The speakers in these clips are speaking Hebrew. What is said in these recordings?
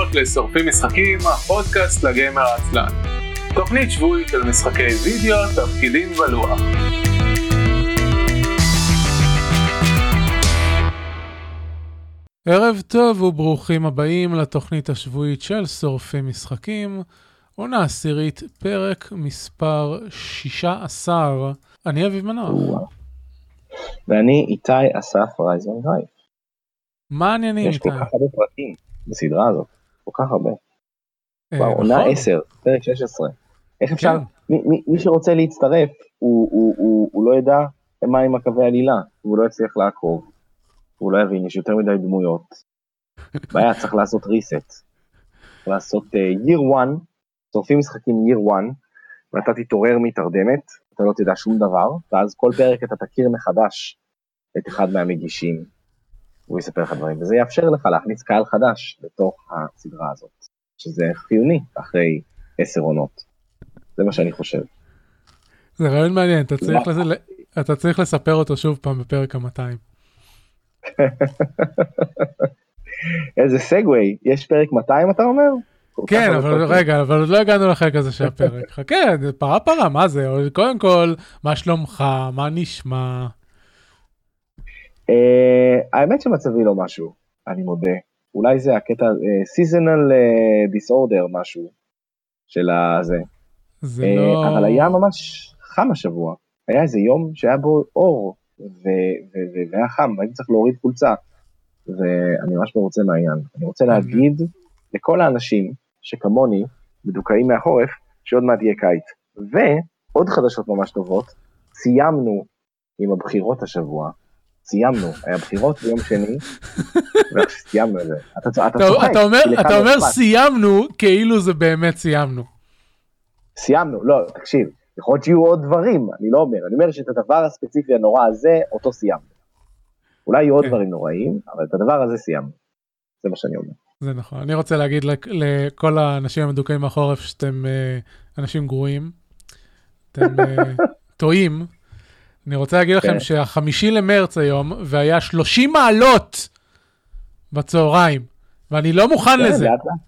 הבאות לשורפים משחקים, הפודקאסט לגיימר העצלן. תוכנית שבועית של משחקי וידאו, תפקידים ולוח. ערב טוב וברוכים הבאים לתוכנית השבועית של שורפים משחקים. עונה עשירית, פרק מספר 16. אני אביב מנוח. ואני איתי אסף רייזמן גרייף. מה העניינים איתי? יש כל כך הרבה פרקים בסדרה הזאת, כל כך הרבה. עונה 10, פרק 16. איך אפשר, מי שרוצה להצטרף, הוא לא ידע מה עם הקווי עלילה, הוא לא יצליח לעקוב, הוא לא יבין, יש יותר מדי דמויות. בעיה, צריך לעשות reset. לעשות year 1, שורפים משחקים year 1, ואתה תתעורר מתרדמת, אתה לא תדע שום דבר, ואז כל פרק אתה תכיר מחדש את אחד מהמגישים, הוא יספר לך דברים, וזה יאפשר לך להכניס קהל חדש לתוך הסדרה הזאת, שזה חיוני אחרי 10 עונות. זה מה שאני חושב. זה רעיון מעניין, אתה צריך לספר אותו שוב פעם בפרק ה-200. איזה סגווי, יש פרק 200 אתה אומר? כן, אבל רגע, אבל עוד לא הגענו לחלק הזה של הפרק. חכה, פרה, מה זה? קודם כל, מה שלומך? מה נשמע? האמת שמצבי לא משהו, אני מודה. אולי זה הקטע, seasonal disorder משהו של הזה. זה לא... אבל היה ממש חם השבוע. היה איזה יום שהיה בו אור, והיה חם, והייתי צריך להוריד חולצה. ואני ממש לא רוצה מהעניין. אני רוצה להגיד לכל האנשים שכמוני מדוכאים מהחורף, שעוד מעט יהיה קיץ. ועוד חדשות ממש טובות, סיימנו עם הבחירות השבוע. סיימנו, היה בחירות ביום שני, וסיימנו את זה. אתה אומר סיימנו, כאילו זה באמת סיימנו. סיימנו, לא, תקשיב, יכול להיות שיהיו עוד דברים, אני לא אומר, אני אומר שאת הדבר הספציפי הנורא הזה, אותו סיימנו. אולי יהיו עוד דברים נוראים, אבל את הדבר הזה סיימנו. זה מה שאני אומר. זה נכון, אני רוצה להגיד לכל האנשים המדוכאים מהחורף, שאתם אנשים גרועים, אתם טועים, אני רוצה להגיד לכם שה5 למרץ היום, והיה 30 מעלות בצהריים, ואני לא מוכן לזה.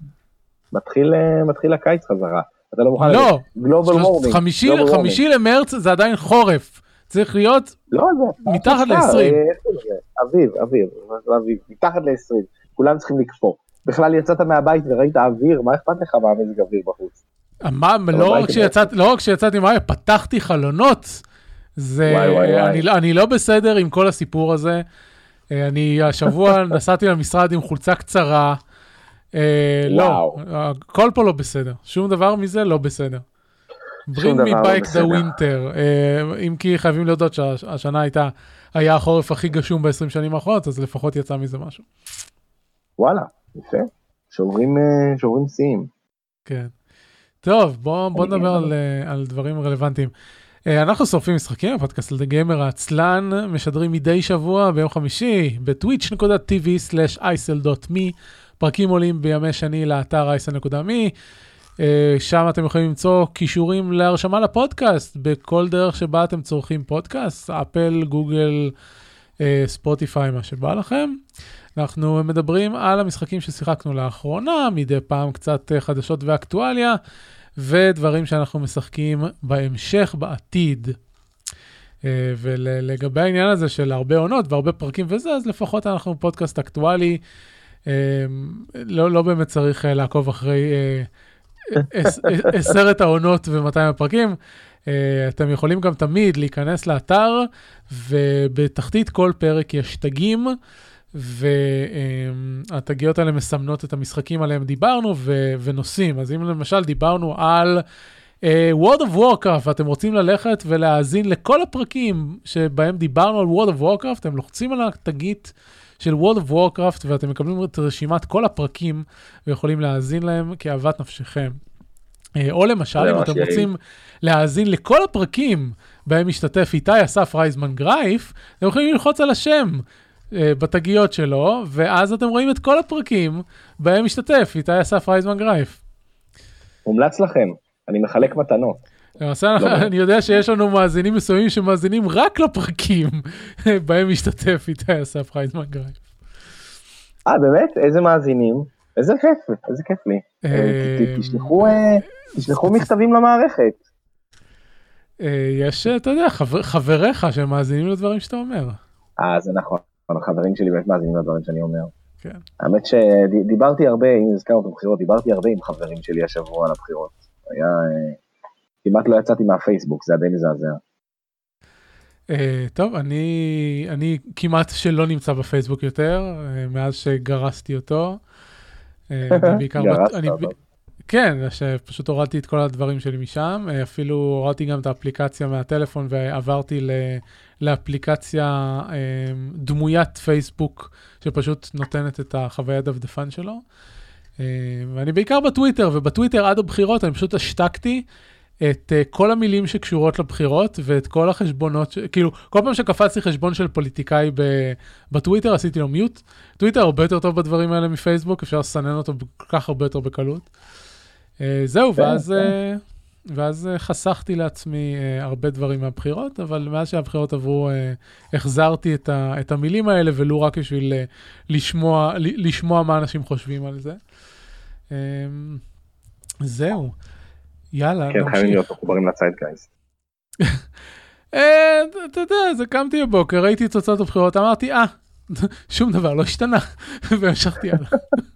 מתחיל הקיץ חזרה. אתה לא מוכן לזה. לא, גלובל וורמינג. 5 למרץ זה עדיין חורף. צריך להיות מתחת ל-20. אביב, מתחת ל-20. כולם צריכים לקפוא. בכלל יצאת מהבית וראית אוויר, מה אכפת לך מהמזג אוויר בחוץ? לא רק שיצאתי מהבית, פתחתי חלונות. אני לא בסדר עם כל הסיפור הזה. אני השבוע נסעתי למשרד עם חולצה קצרה. לא, הכל פה לא בסדר. שום דבר מזה לא בסדר. Bring me back the winter. אם כי חייבים להודות שהשנה היה החורף הכי גשום ב-20 שנים האחרונות, אז לפחות יצא מזה משהו. וואלה, יפה. שוברים שיאים. כן. טוב, בוא נדבר על דברים רלוונטיים. אנחנו שורפים משחקים, הפודקאסט לגיימר העצלן, משדרים מדי שבוע ביום חמישי, ב-twitch.tv/isel.me, פרקים עולים בימי שני לאתר isel.me, שם אתם יכולים למצוא קישורים להרשמה לפודקאסט, בכל דרך שבה אתם צורכים פודקאסט, אפל, גוגל, ספוטיפיי, מה שבא לכם. אנחנו מדברים על המשחקים ששיחקנו לאחרונה, מדי פעם קצת חדשות ואקטואליה, ודברים שאנחנו משחקים בהמשך בעתיד. ולגבי העניין הזה של הרבה עונות והרבה פרקים וזה, אז לפחות אנחנו פודקאסט אקטואלי, לא באמת צריך לעקוב אחרי 10 העונות ו200 הפרקים. אתם יכולים גם תמיד להיכנס לאתר, ובתחתית כל פרק יש תגים, והתגיות האלה מסמנות את המשחקים עליהם דיברנו ונושאים. אז אם למשל דיברנו על World of Warcraft, ואתם רוצים ללכת ולהאזין לכל הפרקים שבהם דיברנו על World of Warcraft, אתם לוחצים על התגית של World of Warcraft, ואתם מקבלים את רשימת כל הפרקים, ויכולים להאזין להם כאהבת נפשכם. או למשל, אם אתם רוצים להאזין לכל הפרקים בהם משתתף איתי אסף רייזמן גרייף, אתם יכולים ללחוץ על השם בתגיות שלו, ואז אתם רואים את כל הפרקים בהם משתתף איתי אסף רייזמן גרייף. מומלץ לכם, אני מחלק מתנות. למעשה, אני יודע שיש לנו מאזינים מסוימים שמאזינים רק לפרקים בהם משתתף איתי אסף רייזמן גרייף. באמת? איזה מאזינים? איזה כיף לי. תשלחו מכתבים למערכת. יש, אתה יודע, חבריך שמאזינים לדברים שאתה אומר. זה נכון, החברים שלי באמת מאזינים לדברים שאני אומר. כן. האמת שדיברתי הרבה, אם הזכרנו את הבחירות, דיברתי הרבה עם חברים שלי השבוע על הבחירות. כמעט לא יצאתי מהפייסבוק, זה די מזעזע. טוב, אני כמעט שלא נמצא בפייסבוק יותר, מאז שגרסתי אותו. גרסת אותו. כן, שפשוט הורדתי את כל הדברים שלי משם, אפילו הורדתי גם את האפליקציה מהטלפון ועברתי לאפליקציה דמוית פייסבוק, שפשוט נותנת את החוויה דפדפן שלו. ואני בעיקר בטוויטר, ובטוויטר עד הבחירות אני פשוט השתקתי את כל המילים שקשורות לבחירות, ואת כל החשבונות, כאילו, כל פעם שקפצתי חשבון של פוליטיקאי בטוויטר, עשיתי לו מיוט. טוויטר הרבה יותר טוב בדברים האלה מפייסבוק, אפשר לסנן אותו כל כך הרבה יותר בקלות. זהו, ואז חסכתי לעצמי הרבה דברים מהבחירות, אבל מאז שהבחירות עברו, החזרתי את המילים האלה, ולא רק בשביל לשמוע מה אנשים חושבים על זה. זהו. יאללה, כן, חייבים להיות מחוברים לצייטגייסט. אתה יודע, אז קמתי בבוקר, ראיתי את תוצאות הבחירות, אמרתי, שום דבר לא השתנה, והמשכתי הלאה.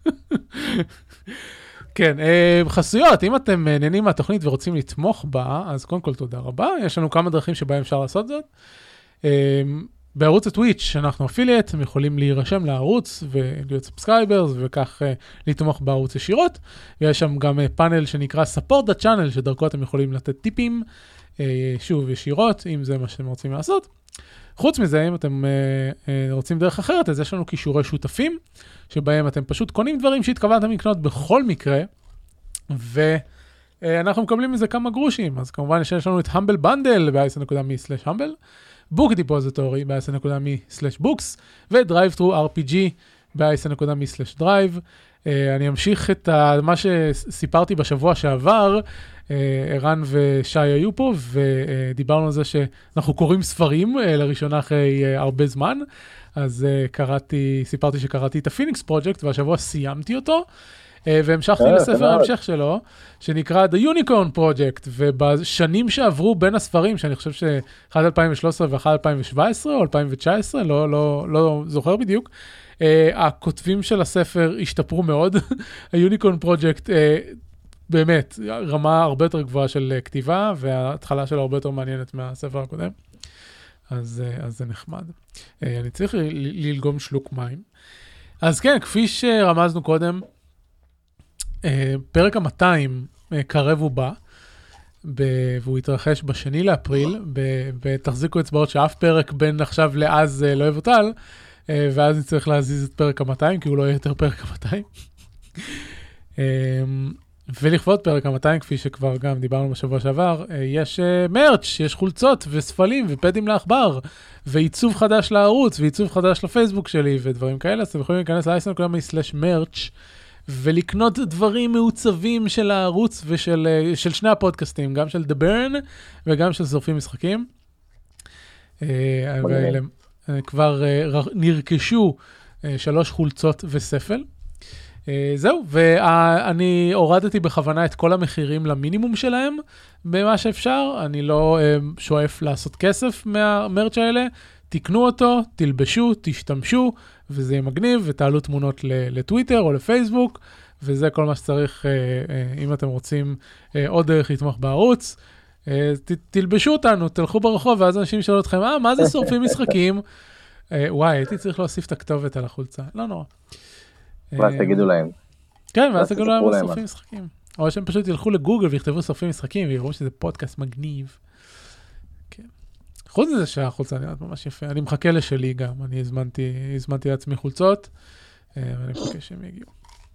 כן, חסויות, אם אתם נהנים מהתוכנית ורוצים לתמוך בה, אז קודם כל תודה רבה, יש לנו כמה דרכים שבהם אפשר לעשות זאת. בערוץ הטוויץ' אנחנו אפילייט, הם יכולים להירשם לערוץ ולהיות סאבסקרייברס וכך לתמוך בערוץ ישירות. ויש שם גם פאנל שנקרא Support the Channel, שדרכו אתם יכולים לתת טיפים, שוב ישירות, אם זה מה שאתם רוצים לעשות. חוץ מזה, אם אתם רוצים דרך אחרת, אז יש לנו קישורי שותפים, שבהם אתם פשוט קונים דברים שהתכוונתם לקנות בכל מקרה, ואנחנו מקבלים מזה כמה גרושים. אז כמובן יש לנו את Humble Bundle ב-ISN.me/Humble, Book Depository ב-ISN.me/Books, ו-Drive Through RPG ב-ISN.me/Drive. אני אמשיך את מה שסיפרתי בשבוע שעבר, ערן ושי היו פה, ודיברנו על זה שאנחנו קוראים ספרים לראשונה אחרי הרבה זמן, אז סיפרתי שקראתי את הפיניקס פרויקט, והשבוע סיימתי אותו, והמשכתי לספר ההמשך שלו, שנקרא The Unicorn Project, ובשנים שעברו בין הספרים, שאני חושב שאחד 2013 ואחד 2017 או 2019, לא זוכר בדיוק, הכותבים של הספר השתפרו מאוד. היוניקורן פרויקט באמת רמה הרבה יותר גבוהה של כתיבה, וההתחלה שלו הרבה יותר מעניינת מהספר הקודם. אז זה נחמד. אני צריך ללגום שלוק מים. אז כן, כפי שרמזנו קודם, פרק ה-200 קרב ובא, והוא יתרחש בשני לאפריל, ותחזיקו אצבעות שאף פרק בין עכשיו לאז לא יבוטל, ואז נצטרך להזיז את פרק ה-200, כי הוא לא יהיה יותר פרק ה-200. ולכבוד פרק ה-200, כפי שכבר גם דיברנו בשבוע שעבר, יש מרץ', יש חולצות וספלים ופדים לעכבר, ועיצוב חדש לערוץ, ועיצוב חדש לפייסבוק שלי, ודברים כאלה, אז אתם יכולים להיכנס ל-ISN.me/merch, ולקנות דברים מעוצבים של הערוץ ושל שני הפודקאסטים, גם של The Burn וגם של שורפים משחקים. כבר נרכשו 3 חולצות וספל. זהו, ואני הורדתי בכוונה את כל המחירים למינימום שלהם במה שאפשר. אני לא שואף לעשות כסף מהמרץ' האלה. תקנו אותו, תלבשו, תשתמשו, וזה יהיה מגניב, ותעלו תמונות לטוויטר או לפייסבוק, וזה כל מה שצריך אם אתם רוצים עוד דרך לתמוך בערוץ. תלבשו אותנו, תלכו ברחוב, ואז אנשים שאלו אתכם, מה זה שורפים משחקים? וואי, הייתי צריך להוסיף את הכתובת על החולצה, לא נורא. ואז תגידו להם. כן, ואז תגידו להם מה שורפים משחקים. או שהם פשוט ילכו לגוגל ויכתבו שורפים משחקים, ויראו שזה פודקאסט מגניב. כן. חוץ מזה שהחולצה נראית ממש יפה, אני מחכה לשלי גם, אני הזמנתי לעצמי חולצות, ואני מחכה שהם יגיעו.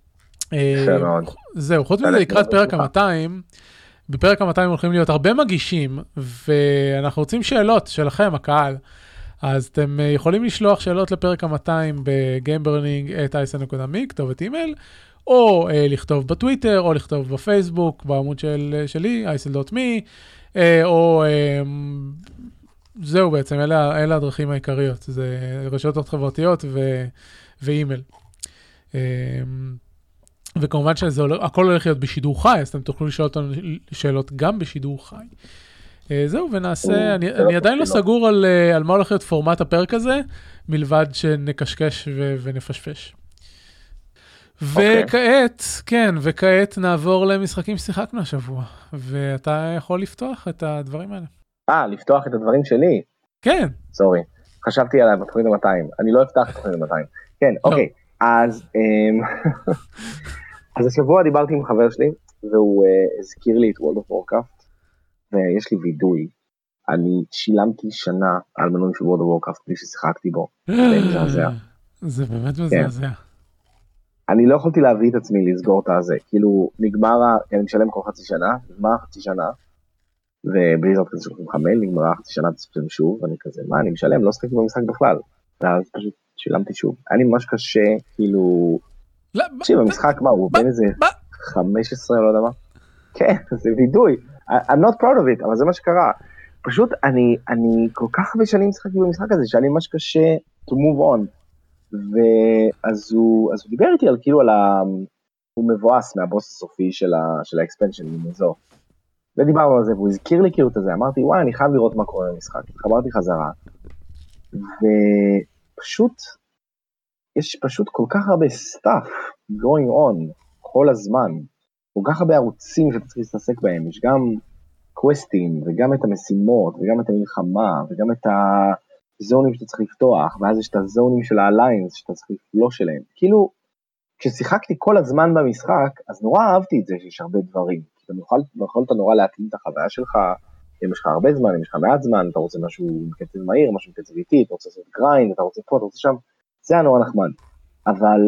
זהו, חוץ מזה לקראת פרק ה-200, בפרק ה-200 הולכים להיות הרבה מגישים, ואנחנו רוצים שאלות שלכם, הקהל, אז אתם יכולים לשלוח שאלות לפרק ה-200 ב-gameburning@isn.me, כתובת אימייל, או לכתוב בטוויטר, או לכתוב בפייסבוק, בעמוד שלי, isl.me, או זהו בעצם, אלה הדרכים העיקריות, זה רשתות חברתיות ואימייל. וכמובן שהכל הולך להיות בשידור חי, אז אתם תוכלו לשאול אותנו שאלות גם בשידור חי. זהו, ונעשה, אני עדיין לא סגור על מה הולך להיות פורמט הפרק הזה, מלבד שנקשקש ונפשפש. וכעת, כן, וכעת נעבור למשחקים ששיחקנו השבוע, ואתה יכול לפתוח את הדברים האלה. לפתוח את הדברים שלי? כן. סורי, חשבתי עליו בתוכנית ה-200, אני לא אפתח את התוכנית ה-200. כן, אוקיי, אז השבוע דיברתי עם חבר שלי, והוא הזכיר לי את World of Warcraft, ויש לי וידוי, אני שילמתי שנה על מנוי של World of Warcraft, בלי ששיחקתי בו, זה מזעזע. זה באמת מזעזע. אני לא יכולתי להביא את עצמי לסגור את הזה, כאילו אני משלם כל חצי שנה, נגמר חצי שנה, ובלי זאת כזה שולחים חמל, נגמרה חצי שנה תספים שוב, ואני כזה, מה, אני משלם, לא שחקתי במשחק בכלל, ואז פשוט שילמתי שוב. היה לי ממש קשה, כאילו, תקשיב, המשחק מה, הוא בין איזה 15, לא יודע מה, כן, זה וידוי, I'm not proud of it, אבל זה מה שקרה, פשוט אני כל כך הרבה שנים משחקתי במשחק הזה, שהיה לי ממש קשה to move on, ואז הוא דיבר איתי על כאילו הוא מבואס מהבוס הסופי של האקספנשן ממזו, ודיברנו על זה, והוא הזכיר לי כאילו את זה, אמרתי וואי אני חייב לראות מה קורה במשחק, התחברתי חזרה, ופשוט יש פשוט כל כך הרבה stuff going on כל הזמן, כל כך הרבה ערוצים שאתה צריך להסתעסק בהם, יש גם קווסטים, וגם את המשימות, וגם את המלחמה, וגם את הזונים שאתה צריך לפתוח, ואז יש את הזונים של האליינס שאתה צריך לפלוש אליהם. כאילו, כששיחקתי כל הזמן במשחק, אז נורא אהבתי את זה שיש הרבה דברים. אתה יכולת נורא להתאים את החוויה שלך, אם יש לך הרבה זמן, אם יש לך מעט זמן, אתה רוצה משהו עם קצב מהיר, משהו עם קצב איטי, אתה רוצה לעשות גריינד, אתה רוצה פה, אתה רוצה שם, זה היה נורא נחמד. אבל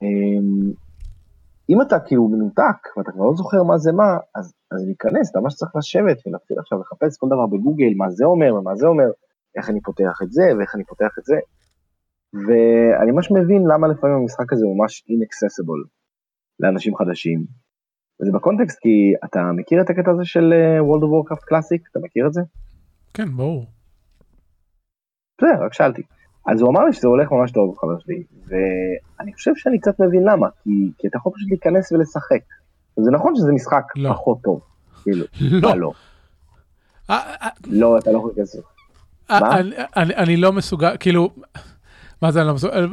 אם אתה כאילו מנותק, ואתה כבר לא זוכר מה זה מה, אז להיכנס, אתה ממש צריך לשבת, ולהתחיל עכשיו לחפש כל דבר בגוגל, מה זה אומר, ומה זה אומר, איך אני פותח את זה, ואיך אני פותח את זה, ואני ממש מבין למה לפעמים המשחק הזה הוא ממש inaccessible לאנשים חדשים, וזה בקונטקסט, כי אתה מכיר את הקטע הזה של World of Warcraft Classic, אתה מכיר את זה? כן, ברור. זה, רק שאלתי. אז הוא אמר לי שזה הולך ממש טוב, חבר שלי, ואני חושב שאני קצת מבין למה, כי אתה יכול פשוט להיכנס ולשחק. זה נכון שזה משחק פחות טוב, כאילו, לא. לא, אתה לא יכול להיכנס. מה? אני לא מסוגל, כאילו, מה זה אני לא מסוגל?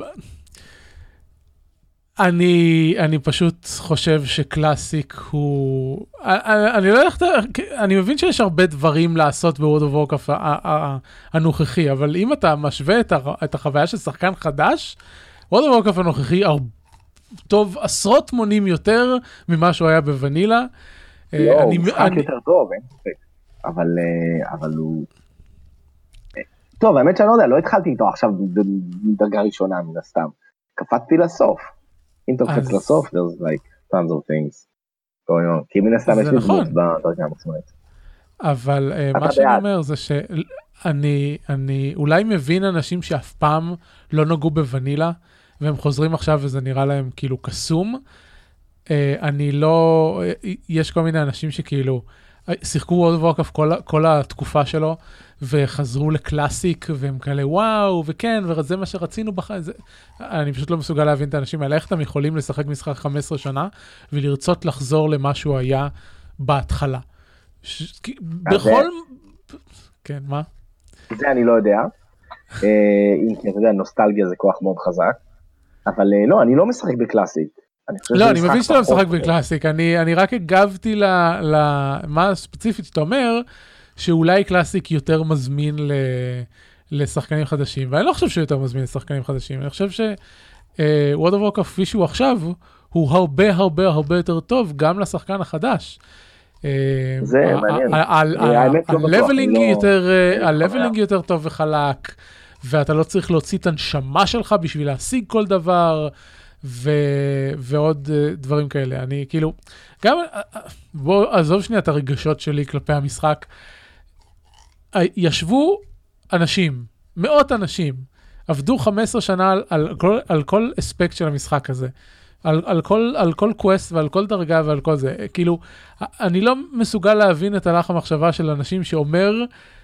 אני פשוט חושב שקלאסיק הוא, אני מבין שיש הרבה דברים לעשות ב-World of Warcraft הנוכחי, אבל אם אתה משווה את החוויה של שחקן חדש, World of Warcraft הנוכחי טוב עשרות מונים יותר ממה שהוא היה בוונילה. לא, הוא משחק יותר טוב, אין ספק. אבל הוא... טוב, האמת שאני לא יודע, לא התחלתי איתו עכשיו דרגה ראשונה מן הסתם. קפצתי לסוף. אם אתה קפץ לסוף, there's like tons of things going on. כי מן הסתם יש לי דמות בדרגה המקסימלית. אבל מה שאני אומר זה שאני אולי מבין אנשים שאף פעם לא נגעו בוונילה, והם חוזרים עכשיו וזה נראה להם כאילו קסום. אני לא, יש כל מיני אנשים שכאילו שיחקו World of Warcraft כל התקופה שלו, וחזרו לקלאסיק, והם כאלה וואו, וכן, וזה מה שרצינו בחיים. אני פשוט לא מסוגל להבין את האנשים האלה, איך אתם יכולים לשחק משחק 15 שנה, ולרצות לחזור למה שהוא היה בהתחלה. בכל... כן, מה? זה אני לא יודע. אם אתה יודע, נוסטלגיה זה כוח מאוד חזק. אבל לא, אני לא משחק בקלאסיק. לא, אני מבין שאתה לא משחק בקלאסיק. אני רק הגבתי למה ספציפית שאתה אומר, שאולי קלאסיק יותר מזמין לשחקנים חדשים, ואני לא חושב שהוא יותר מזמין לשחקנים חדשים, אני חושב ש-World of Warcraft כפי שהוא עכשיו, הוא הרבה הרבה הרבה יותר טוב, גם לשחקן החדש. זה מעניין. הלבלינג יותר טוב וחלק, ואתה לא צריך להוציא את הנשמה שלך בשביל להשיג כל דבר, ועוד דברים כאלה. אני כאילו, גם, בוא עזוב שנייה את הרגשות שלי כלפי המשחק, ישבו אנשים, מאות אנשים, עבדו 15 שנה על כל אספקט של המשחק הזה, על כל קווסט ועל כל דרגה ועל כל זה. כאילו, אני לא מסוגל להבין את הלך המחשבה של אנשים שאומר,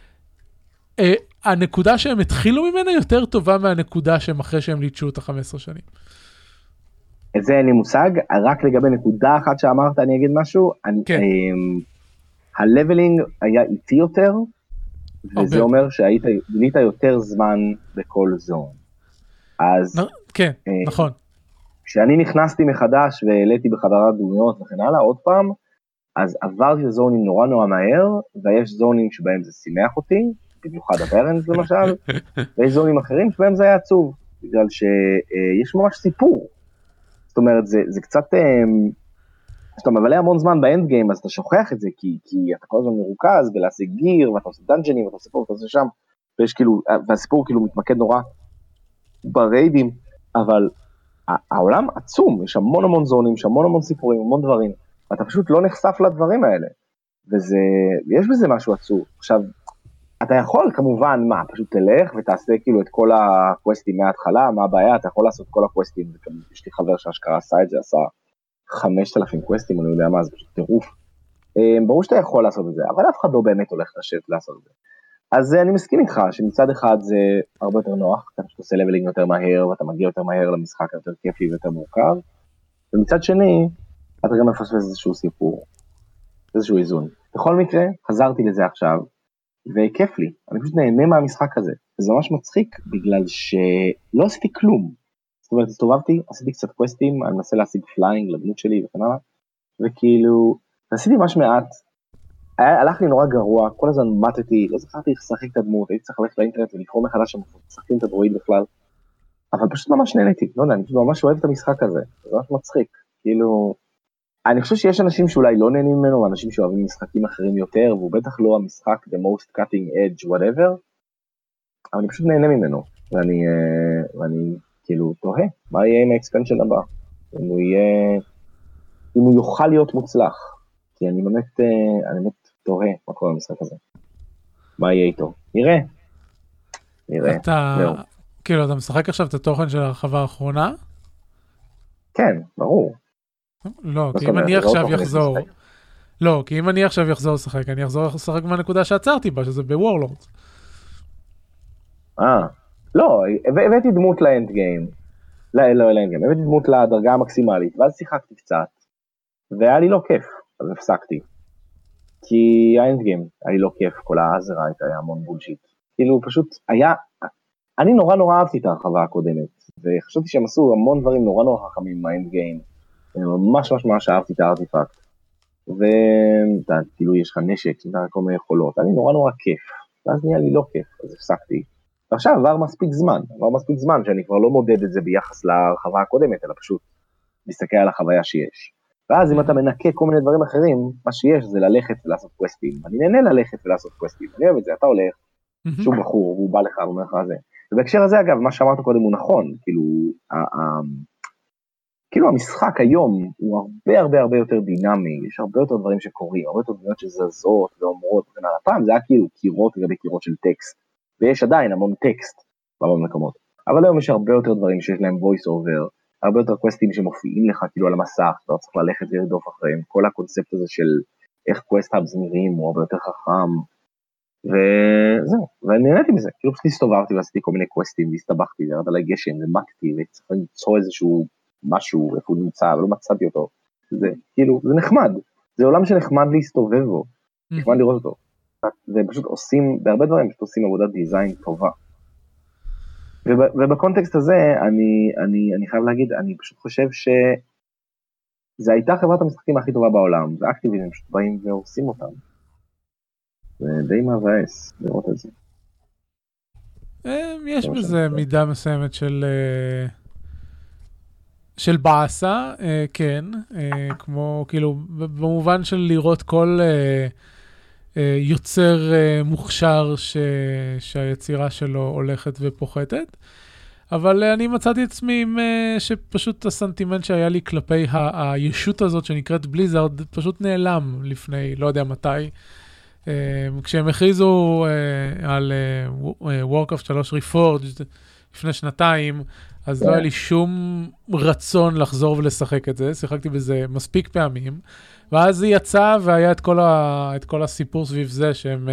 הנקודה שהם התחילו ממנה יותר טובה מהנקודה שהם אחרי שהם ליטשו את ה-15 שנים. את זה אין לי מושג, רק לגבי נקודה אחת שאמרת, אני אגיד משהו, הלבלינג היה איטי יותר, וזה אומר שהיית יותר זמן בכל זון. אז... כן, נכון. כשאני נכנסתי מחדש והעליתי בחדרת דמויות וכן הלאה, עוד פעם, אז עברתי זונים נורא נורא מהר, ויש זונים שבהם זה שימח אותי, במיוחד הברנס למשל, ויש זונים אחרים שבהם זה היה עצוב, בגלל שיש ממש סיפור. זאת אומרת, זה קצת... כשאתה מבלה המון זמן באנד גיים, אז אתה שוכח את זה, כי אתה כל הזמן מרוכז בלהשיג גיר, ואתה עושה דנג'נים, ואתה עושה פה, ואתה עושה שם, ויש כאילו, והסיפור כאילו מתמקד נורא בריידים, אבל העולם עצום, יש המון המון זונים, יש המון המון סיפורים, המון דברים, ואתה פשוט לא נחשף לדברים האלה, ויש בזה משהו עצוב. עכשיו, אתה יכול כמובן, פשוט תלך ותעשה כאילו את כל הקווסטים מההתחלה, מה הבעיה, אתה יכול לעשות כל הקווסטים, יש לי חבר שהשכרה עשה את זה, עשה 5,000 קווסטים, אני יודע מה, זה פשוט טירוף. ברור שאתה יכול לעשות את זה, אבל אף אחד לא באמת הולך לשבת לעשות את זה. אז אני מסכים איתך, שמצד אחד זה הרבה יותר נוח, אתה פשוט עושה לבלינג יותר מהר, ואתה מגיע יותר מהר למשחק יותר כיפי ויותר מורכב, ומצד שני, אתה גם מפספס איזשהו סיפור, איזשהו איזון. בכל מקרה, חזרתי לזה עכשיו, וכיף לי, אני פשוט נהנה מהמשחק הזה, וזה ממש מצחיק, בגלל שלא עשיתי כלום. זאת אומרת, הסתובבתי, עשיתי קצת קווסטים, אני מנסה להשיג פליינג לדמות שלי וכן הלאה, וכאילו, עשיתי ממש מעט, הלך לי נורא גרוע, כל הזמן מתתי, לא זכרתי לשחק את הדמות, הייתי צריך ללכת לאינטרנט ולבחור מחדש שמשחקים את הדרואיד בכלל, אבל פשוט ממש נהניתי, לא יודע, אני פשוט ממש אוהב את המשחק הזה, זה ממש מצחיק, כאילו, אני חושב שיש אנשים שאולי לא נהנים ממנו, ואנשים שאוהבים משחקים אחרים יותר, והוא בטח לא המשחק, the most cutting edge, whatever, אבל אני פשוט נהנה ממנו, ואני כאילו תוהה, מה יהיה עם האקספנשן הבא, אם הוא יוכל להיות מוצלח, כי אני באמת תוהה מה קורה במשחק הזה. מה יהיה איתו? נראה. כאילו, אתה משחק עכשיו את התוכן של הרחבה האחרונה? כן, ברור. לא, כי אם אני עכשיו יחזור... לא, כי אם אני עכשיו יחזור לשחק, אני אחזור לשחק מהנקודה שעצרתי בה, שזה בוורלורדס. לא, הבאתי דמות לאנד גיים. לא לאנד גיים, הבאתי דמות לדרגה המקסימלית, ואז שיחקתי קצת, והיה לי לא כיף, אז הפסקתי. כי האנד גיים היה לי לא כיף, כל האזרייט היה המון בולשיט. כאילו פשוט היה, אני נורא אהבתי את הרחבה הקודמת, וחשבתי שהם עשו המון דברים נורא חכמים מהאנד גיים, ממש אהבתי את הארטיפקט. וכאילו יש לך נשק, אתה כל מיני יכולות, אני נורא כיף, ואז נהיה לי לא כיף, אז הפסקתי. ועכשיו עבר מספיק זמן שאני כבר לא מודד את זה ביחס להרחבה הקודמת, אלא פשוט להסתכל על החוויה שיש. ואז אם אתה מנקה כל מיני דברים אחרים, מה שיש זה ללכת ולעשות קווסטים. אני נהנה ללכת ולעשות קווסטים, אני אוהב את זה, אתה הולך, שום בחור, הוא בא לך, הוא אומר לך זה. ובהקשר הזה אגב, מה שאמרת קודם הוא נכון, כאילו המשחק היום הוא הרבה יותר דינמי, יש הרבה יותר דברים שקורים, הרבה יותר דברים שזזות ואומרות, פעם זה היה כאילו קירות לגבי קירות של טקסט, ויש עדיין המון טקסט בהמון מקומות, אבל היום יש הרבה יותר דברים שיש להם voice over, הרבה יותר קווסטים שמופיעים לך כאילו על המסך, אתה לא צריך ללכת ולרדוף אחריהם, כל הקונספט הזה של איך קווסט האבס נראים הוא הרבה יותר חכם, וזהו, ואני נהניתי מזה, כאילו פשוט הסתובבתי ועשיתי כל מיני קווסטים, והסתבכתי, וירד עליי גשם, ומקתי, וצריך למצוא איזשהו משהו, איפה הוא נמצא, ולא מצאתי אותו, זה כאילו, זה נחמד, זה עולם שנחמד להסתובב בו, נחמד לראות אותו, ופשוט עושים, בהרבה דברים, פשוט עושים עבודת דיזיין טובה, ובקונטקסט הזה, אני חייב להגיד, אני פשוט חושב זה הייתה חברת המשחקים הכי טובה בעולם, ואקטיביזם פשוט באים ועושים אותם. זה די מבאס לראות את זה. יש בזה מידה מסוימת של בעסה, כן, כמו כאילו במובן של לראות כל יוצר מוכשר שהיצירה שלו הולכת ופוחתת, אבל אני מצאתי עצמי שפשוט הסנטימנט שהיה לי כלפי הישות הזאת שנקראת בליזארד פשוט נעלם לפני לא יודע מתי, כשהם הכריזו על Warcraft 3 Reforged לפני שנתיים, אז לא היה לי שום רצון לחזור ולשחק את זה, שיחקתי בזה מספיק פעמים, ואז היא יצאה והיה את כל הסיפור סביב זה שהם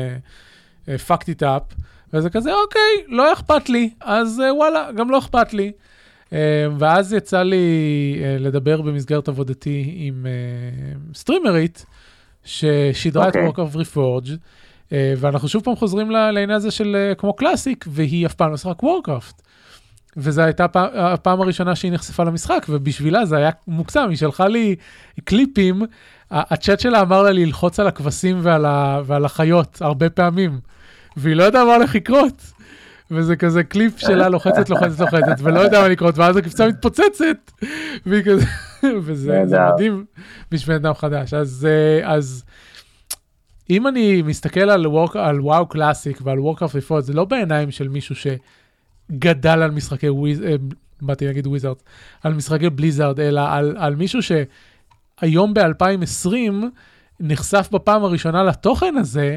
fucked it up, וזה כזה, אוקיי, לא אכפת לי, אז וואלה, גם לא אכפת לי. ואז יצא לי לדבר במסגרת עבודתי עם סטרימרית, ששידרה את Warcraft Reforged, ואנחנו שוב פעם חוזרים לעניין הזה של כמו קלאסיק, והיא אף פעם לא שחק Warcraft. וזו הייתה הפעם הראשונה שהיא נחשפה למשחק, ובשבילה זה היה מוקסם, היא שלחה לי קליפים, הצ'אט שלה אמר לה ללחוץ על הכבשים ועל החיות הרבה פעמים, והיא לא יודעה מה הולך לקרות, וזה כזה קליפ שלה לוחצת, ולא יודעה מה לקרות, ואז הקבצה מתפוצצת, והיא כזה, וזה מדהים בשביל אדם חדש. אז אם אני מסתכל על וואו קלאסיק ועל Warcraft Reforged, זה לא בעיניים של מישהו גדל על משחקי באתי להגיד וויזארד, על משחקי בליזארד, אלא על מישהו שהיום ב-2020 נחשף בפעם הראשונה לתוכן הזה,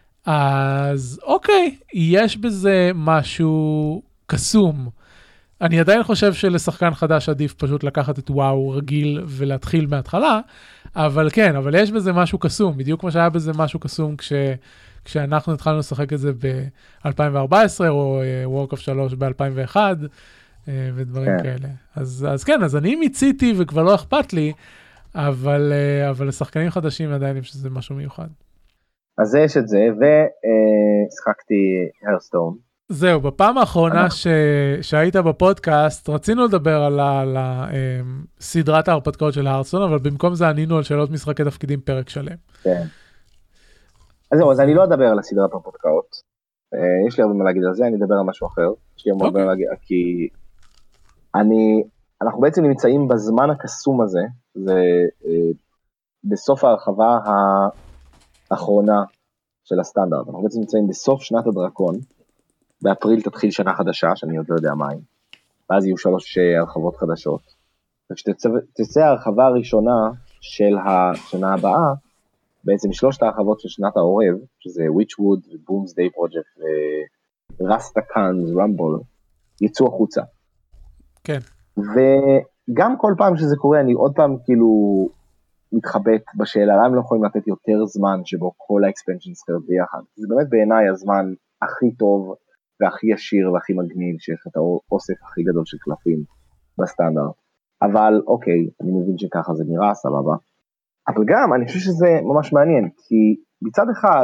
אז אוקיי, יש בזה משהו קסום. אני עדיין חושב שלשחקן חדש עדיף פשוט לקחת את וואו רגיל ולהתחיל מההתחלה, אבל כן, אבל יש בזה משהו קסום, בדיוק כמו שהיה בזה משהו קסום כשאנחנו התחלנו לשחק את זה ב-2014, או Warcraft 3 ב-2001, ודברים כאלה. אז כן, אז אני מיציתי וכבר לא אכפת לי, אבל לשחקנים חדשים עדיין יש שזה משהו מיוחד. אז יש את זה, ושחקתי הרסטון. זהו, בפעם האחרונה שהיית בפודקאסט, רצינו לדבר על סדרת ההרפתקאות של הרסטון, אבל במקום זה ענינו על שאלות משחקי תפקידים פרק שלם. כן. אז אני לא אדבר על הסדרת ההרפתקאות, יש לי הרבה מה להגיד על זה, אני אדבר על משהו אחר, יש לי הרבה מה להגיד, כי אנחנו בעצם נמצאים בזמן הקסום הזה, זה בסוף ההרחבה האחרונה של הסטנדרט, אנחנו בעצם נמצאים בסוף שנת הדרקון, באפריל תתחיל שנה חדשה, שאני עוד לא יודע מה היא, ואז יהיו 3 הרחבות חדשות, וכשתצא ההרחבה הראשונה של השנה הבאה, בעצם 3 ההרחבות של שנת העורב, שזה וויצ'ווד, בומסדיי פרוג'קט, ורסטקאנס, רמבול, יצאו החוצה. כן. וגם כל פעם שזה קורה, אני עוד פעם כאילו מתחבט בשאלה, למה לא יכולים לתת יותר זמן שבו כל האקספנשן צריכים ביחד? זה באמת בעיניי הזמן הכי טוב, והכי ישיר והכי מגניב, שיש את האוסף הכי גדול של קלפים בסטנדרט. אבל אוקיי, אני מבין שככה זה נראה, סבבה. אבל גם, אני חושב שזה ממש מעניין, כי מצד אחד,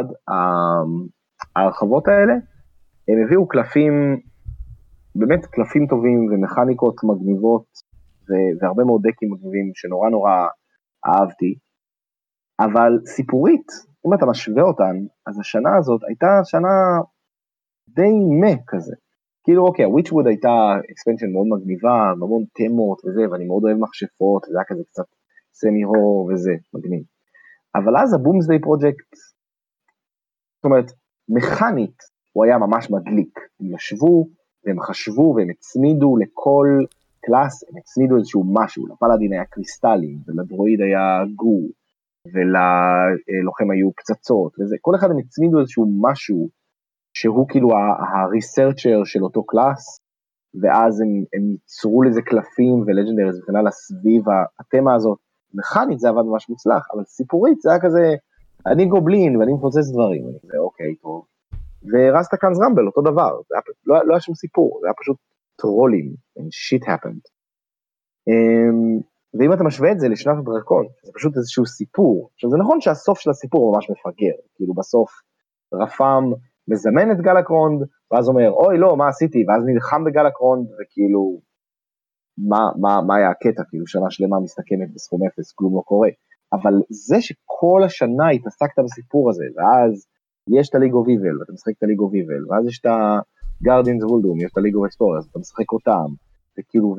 ההרחבות האלה, הם הביאו קלפים, באמת קלפים טובים ומכניקות מגניבות, והרבה מאוד דקים מגניבים שנורא נורא אהבתי, אבל סיפורית, אם אתה משווה אותן, אז השנה הזאת הייתה שנה די כזה. כאילו אוקיי, וויצ'ווד הייתה אקספנשן מאוד מגניבה, המון תמות וזה, ואני מאוד אוהב מכשפות, וזה היה כזה קצת סמי-הו וזה, מגניב. אבל אז הבומסדיי פרוג'קט, זאת אומרת, מכנית, הוא היה ממש מדליק. הם ישבו, והם חשבו, והם הצמידו לכל קלאס, הם הצמידו איזשהו משהו, לפלאדין היה קריסטלים, ולדרואיד היה גור, וללוחם היו פצצות, וזה, כל אחד הם הצמידו איזשהו משהו, שהוא כאילו הריסרצ'ר של אותו קלאס, ואז הם ייצרו לזה קלפים ולג'נדריז וכן הלאה סביב התמה הזאת. מכנית זה עבד ממש מוצלח, אבל סיפורית זה היה כזה, אני גובלין ואני מפוצץ דברים, אני כזה אוקיי טוב. ורסטקאנס רמבל אותו דבר, זה היה, לא היה שום סיפור, זה היה פשוט טרולים, and shit happened. ואם אתה משווה את זה לשנת הדרקון, זה פשוט איזשהו סיפור, עכשיו זה נכון שהסוף של הסיפור ממש מפגר, כאילו בסוף רפם מזמן את גלקרונד, ואז אומר, אוי לא, מה עשיתי? ואז נלחם בגלקרונד, וכאילו, מה היה הקטע? כאילו שנה שלמה מסתכמת בסכום 0, כלום לא קורה. אבל זה שכל השנה התעסקת בסיפור הזה, ואז יש את הליג אוף איבל, ואתה משחק את הליג אוף איבל, ואז יש את הגארדיאנס וולדום, יש את הליג אוף אקספלוררס, אתה משחק אותם, וכאילו,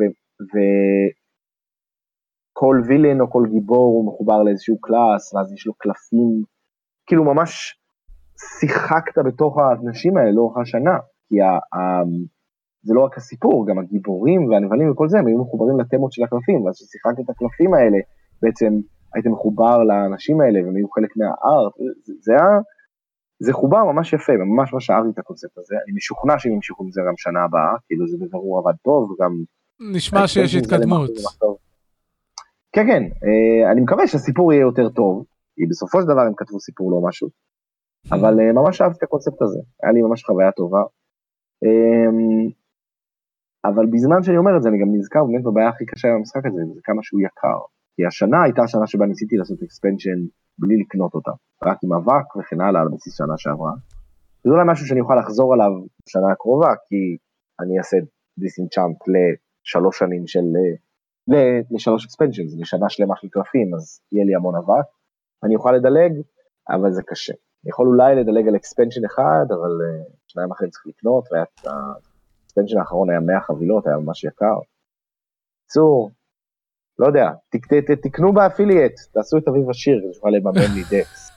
כל וילן או כל גיבור הוא מחובר לאיזשהו קלאס, ואז יש לו קלפים, כאילו ממש, שיחקת בתוך האנשים האלה לאורך השנה, כי זה לא רק הסיפור, גם הגיבורים והנבלים וכל זה, הם היו מחוברים לתמות של הקלפים, ואז ששיחקת את הקלפים האלה, בעצם היית מחובר לאנשים האלה, והם היו חלק מהארט, זה חובר ממש יפה, ממש מה שאהבתי את הקונספט הזה, אני משוכנע שהם ימשיכו עם זה גם שנה הבאה, כאילו זה בברור עבד טוב, וגם... נשמע שיש התקדמות. כן, כן, אני מקווה שהסיפור יהיה יותר טוב, כי בסופו של דבר הם כתבו סיפור לא משהו, אבל ממש אהבתי את הקונספט הזה, היה לי ממש חוויה טובה. אבל בזמן שאני אומר את זה, אני גם נזכר באמת בבעיה הכי קשה במשחק הזה, זה כמה שהוא יקר. כי השנה הייתה השנה שבה ניסיתי לעשות אקספנשן בלי לקנות אותה, רק עם אבק וכן הלאה על בסיס שנה שעברה. זה אולי משהו שאני אוכל לחזור עליו בשנה הקרובה, כי אני אעשה דיסנצ'אנט ל3 שנים ל3 אקספנשנס, לשנה שלמה של קלפים, אז יהיה לי המון אבק. אני אוכל לדלג, אבל זה קשה. אני יכול אולי לדלג על אקספנשן אחד, אבל שניים אחרים צריך לקנות, והאקספנשן האחרון היה 100 חבילות, היה ממש יקר. צור, לא יודע, תקנו באפילייט, תעשו את אביב השיר, כדי שיוכל לממן לי דקס.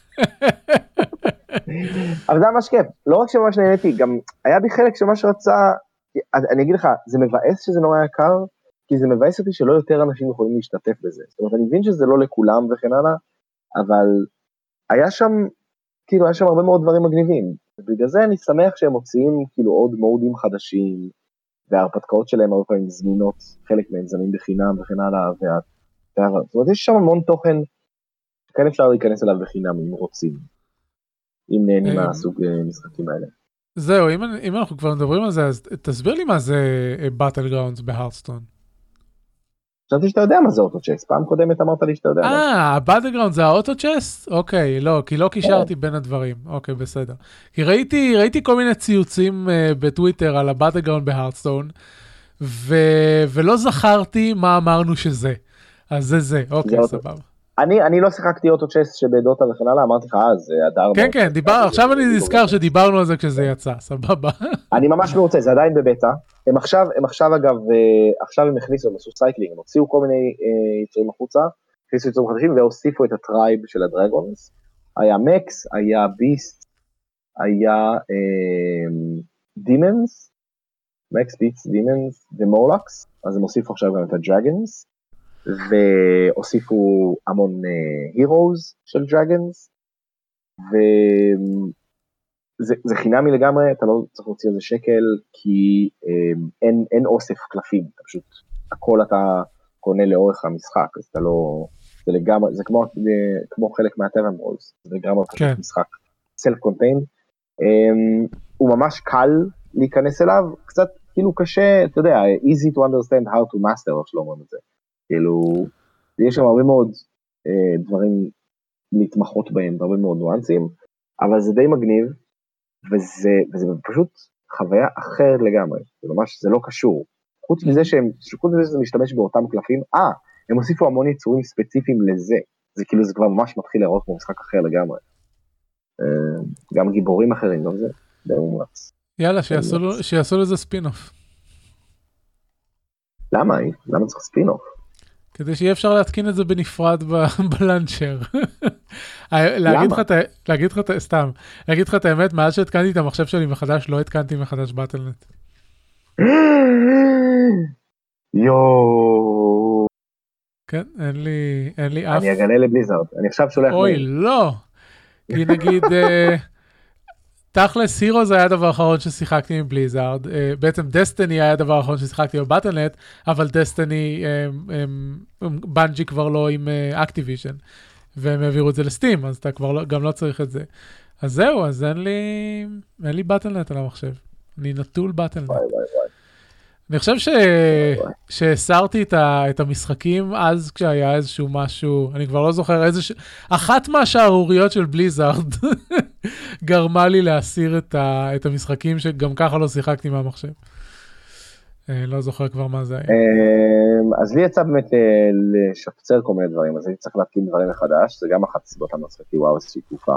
אבל זה היה ממש כיף, לא רק שממש נהניתי, גם היה בי חלק שממש רצה, אני אגיד לך, זה מבאס שזה נורא יקר, כי זה מבאס אותי שלא יותר אנשים יכולים להשתתף בזה. זאת אומרת, אני מבין שזה לא לכולם וכן הלאה, אבל היה שם, כאילו, היה שם הרבה מאוד דברים מגניבים. ובגלל זה אני שמח שהם מוציאים, כאילו, עוד מודים חדשים, וההרפתקאות שלהם הרבה פעמים זמינות, חלק מהם זמין בחינם וכן הלאה, זאת אומרת, יש שם המון תוכן, שכן אפשר להיכנס אליו בחינם, אם רוצים, אם נהנים מהסוג משחקים האלה. זהו, אם אנחנו כבר מדברים על זה, אז תסביר לי מה זה Battlegrounds בהרדסטון. חשבתי שאתה יודע מה זה אוטו-צ'ייס, פעם קודמת אמרת לי שאתה יודע. ה-Battlegrounds זה האוטו-צ'ייס? אוקיי, לא, כי לא קישרתי בין הדברים. אוקיי, בסדר. כי ראיתי כל מיני ציוצים בטוויטר על ה-Battleground בהרדסטון, ולא זכרתי מה אמרנו שזה. אז זה, אוקיי, סבבה. אני לא שיחקתי אוטו-צ'ייס שבדוטה וכן הלאה, אמרתי לך אז, הדר... כן, עכשיו אני נזכר שדיברנו על זה כשזה יצא, סבבה. אני ממש לא רוצה, זה עדיין בבטא. הם עכשיו אגב, עכשיו הם הכניסו, הם עשו סייקלינג, הם הוציאו כל מיני יצורים החוצה, הכניסו יצורים חדשים והוסיפו את הטרייב של הדרגונס. היה מקס, היה ביסט, היה דימנס, מקס, ביסט, דימנס ומורלקס, אז הם הוסיפו עכשיו גם את הדרגונס. והוסיפו המון הירוז של דרגנס, וזה חינמי לגמרי, אתה לא צריך להוציא על זה שקל, כי אין אוסף קלפים, אתה פשוט, הכל אתה קונה לאורך המשחק, אז אתה לא, זה לגמרי, זה כמו חלק מהטרם רולס, זה לגמרי פשוט משחק self-contained, הוא ממש קל להיכנס אליו, קצת כאילו קשה, אתה יודע, easy to understand how to master, או שלא אומרים את זה. כאילו, יש שם הרבה מאוד דברים להתמחות בהם, הרבה מאוד ניואנסים, אבל זה די מגניב, וזה פשוט חוויה אחרת לגמרי, זה ממש, זה לא קשור. חוץ מזה שזה משתמש באותם קלפים, הם הוסיפו המון יצורים ספציפיים לזה, זה כאילו זה כבר ממש מתחיל לראות כמו משחק אחר לגמרי. גם גיבורים אחרים, לא זה, די מומלץ. יאללה, שיעשו לזה ספין-אוף. למה צריך ספין-אוף? כדי שיהיה אפשר להתקין את זה בנפרד בלנצ'ר. להגיד לך את האמת, מאז שהתקנתי את המחשב שלי מחדש, לא התקנתי מחדש באטלנט. יואו. כן, אין לי אף... אני אגלה לבליזארד, אני עכשיו שולח... אוי, לא. כי נגיד... תכלס, הירו זה היה הדבר האחרון ששיחקתי עם בליזארד, בעצם דסטיני היה הדבר האחרון ששיחקתי בבטלנט, אבל דסטיני, בנג'י כבר לא עם אקטיביז'ן, והם העבירו את זה לסטים, אז אתה כבר גם לא צריך את זה. אז זהו, אז אין לי בטלנט על המחשב, אני נטול בטלנט. אני חושב שהסרתי את המשחקים אז כשהיה איזשהו משהו, אני כבר לא זוכר אחת מהשערוריות של בליזארד גרמה לי להסיר את המשחקים שגם ככה לא שיחקתי מהמחשב. לא זוכר כבר מה זה היה. אז לי יצא באמת לשפצר כל מיני דברים, אז אני צריך להתקין דברים מחדש, זה גם אחת הסיבות למשחקי וואו איזושהי תקופה.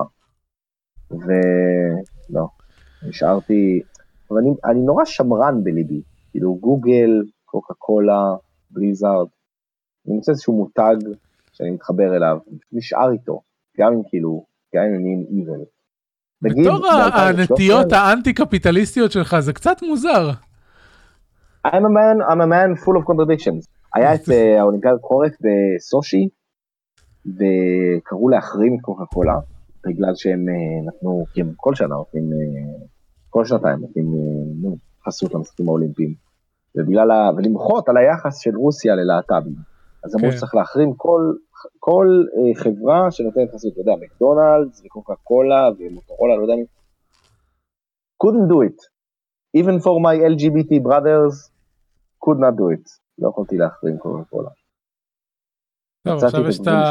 ולא, נשארתי, אבל אני נורא שמרן בליבי. כאילו גוגל, קוקה קולה, בליזארד, אני מוצא איזשהו מותג שאני מתחבר אליו, נשאר איתו, גם אם אני איבל. בתור הנטיות האנטי-קפיטליסטיות שלך, זה קצת מוזר. I'm a man full of contradictions. היה את האולימפיאד קורט בסושי, וקראו להחרים את קוקה קולה, בגלל שהם נתנו, כי הם כל שנה נותנים, כל שנתיים נותנים, חסות למשחקים האולימפיים, ולמחות על היחס של רוסיה ללהט"בים. אז אמרו שצריך להחרים כל חברה שנותנת חסות, אתה יודע, מקדונלדס וקוקה קולה ומוטורולה, לא יודע מי. Couldn't do it. Even for my LGBT brothers, could not do it. לא יכולתי להחרים קוקה קולה. טוב, עכשיו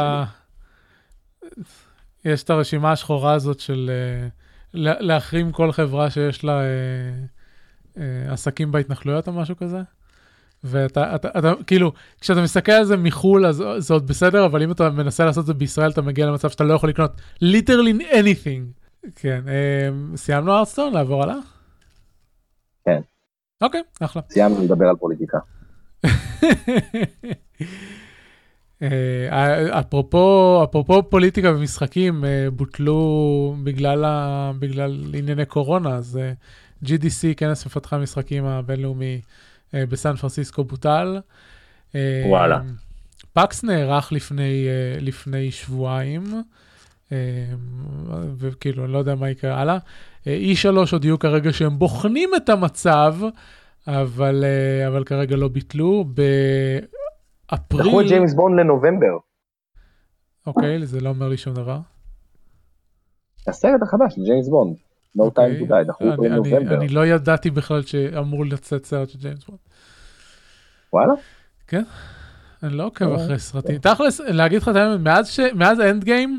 יש את הרשימה השחורה הזאת של להחרים כל חברה שיש לה עסקים בהתנחלויות או משהו כזה. ואתה, כאילו, כשאתה מסתכל על זה מחול, אז זה עוד בסדר, אבל אם אתה מנסה לעשות את זה בישראל, אתה מגיע למצב שאתה לא יכול לקנות literally anything. כן, סיימנו ארטסטון, לעבור עליו? כן. אוקיי, אחלה. סיימנו לדבר על פוליטיקה. אפרופו פוליטיקה ומשחקים, בוטלו בגלל ענייני קורונה, אז GDC, כנס מפתחי המשחקים הבינלאומי בסן פרנסיסקו בוטל. וואלה. פאקס נערך לפני שבועיים, וכאילו, אני לא יודע מה יקרה הלאה. E3 הודיעו כרגע שהם בוחנים את המצב, אבל כרגע לא ביטלו. באפריל... דחו את ג'יימס בונד לנובמבר. אוקיי, זה לא אומר לי שום דבר. הסרט החדש, ג'יימס בונד. No time to die, דחו אותו לנובמבר. אני לא ידעתי בכלל שאמור לצאת סרט של ג'יימס בונד. וואלה? כן, אני לא עוקב אחרי סרטים. תכלס, להגיד לך את האמת, מאז האנד גיים,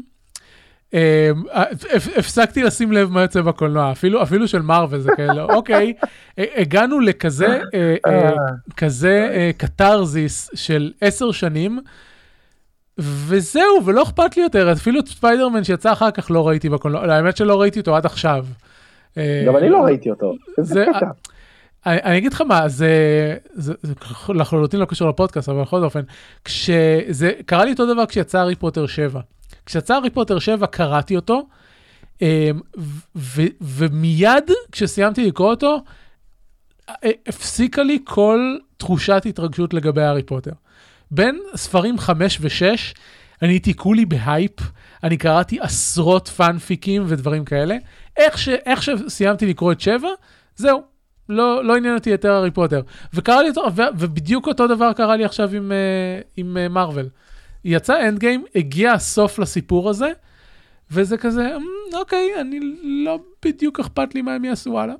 הפסקתי לשים לב מה יוצא בקולנוע, אפילו של מרוול זה כאלה, אוקיי, הגענו לכזה קטרזיס של 10 שנים, וזהו, ולא אכפת לי יותר, אפילו את ספיידרמן שיצא אחר כך לא ראיתי בקולנוע, האמת שלא ראיתי אותו עד עכשיו. גם אני לא ראיתי אותו, איזה קטע. אני אגיד לך מה, זה לחלוטין לא קשור לפודקאסט, אבל בכל אופן, קרה לי אותו דבר כשיצא הארי פוטר 7. כשיצא הארי פוטר 7 קראתי אותו, ומיד כשסיימתי לקרוא אותו, הפסיקה לי כל תחושת התרגשות לגבי הארי פוטר. בין ספרים 5 ו-6, אני הייתי כולי בהייפ, אני קראתי עשרות פאנפיקים ודברים כאלה. איך שסיימתי לקרוא את 7, זהו, לא עניין אותי יותר הארי פוטר. וקרה לי אותו, ובדיוק אותו דבר קרה לי עכשיו עם מרוול. יצא אנד גיים, הגיע הסוף לסיפור הזה, וזה כזה, אוקיי, אני לא בדיוק אכפת לי מה הם יעשו הלאה.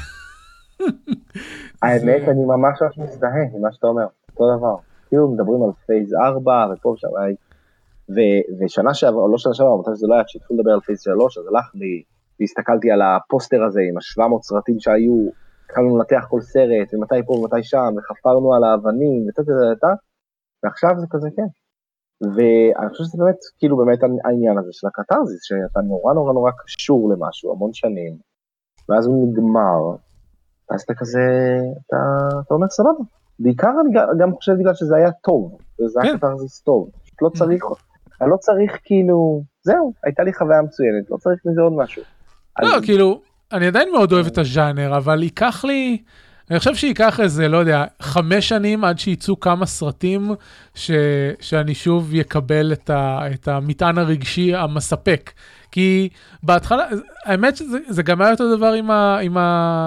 האמת, אני ממש מזדהה עם מה שאתה אומר, אותו דבר. כאילו מדברים על פייז 4, ופה שם, ושנה שעברה, או לא שנה שעברה, מתי שזה לא היה, כשהתחילו לדבר על פייז 3, אז הלכתי, והסתכלתי על הפוסטר הזה, עם 700 סרטים שהיו, התחלנו לנתח כל סרט, ומתי פה ומתי שם, וחפרנו על האבנים, ועכשיו זה כזה, כן. ואני חושב שזה באמת, כאילו באמת העניין הזה של הקטרזיס, שאתה נורא נורא נורא קשור למשהו, המון שנים, ואז הוא נגמר, ואז אתה כזה, אתה אומר סבבה. בעיקר אני גם חושב בגלל שזה היה טוב, וזה היה קטרזיס טוב, לא צריך, אני לא צריך כאילו, זהו, הייתה לי חוויה מצוינת, לא צריך לזה עוד משהו. לא, כאילו, אני עדיין מאוד אוהב את הז'אנר, אבל ייקח לי, אני חושב שייקח איזה, לא יודע, 5 שנים עד שיצאו כמה סרטים שאני שוב יקבל את המטען הרגשי המספק. כי בהתחלה, האמת שזה גם היה אותו דבר עם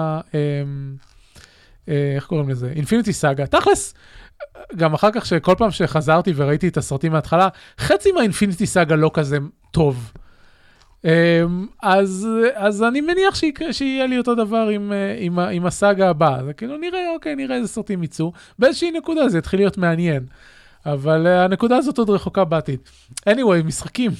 איך קוראים לזה? אינפיניטי סאגה. תכלס, גם אחר כך שכל פעם שחזרתי וראיתי את הסרטים מההתחלה, חצי מהאינפיניטי סאגה לא כזה טוב. אז אני מניח שיהיה לי אותו דבר עם הסאגה הבאה. זה כאילו נראה איזה סרטים יצאו. באיזושהי נקודה זה התחיל להיות מעניין. אבל הנקודה הזאת עוד רחוקה בעתיד. anyway, משחקים.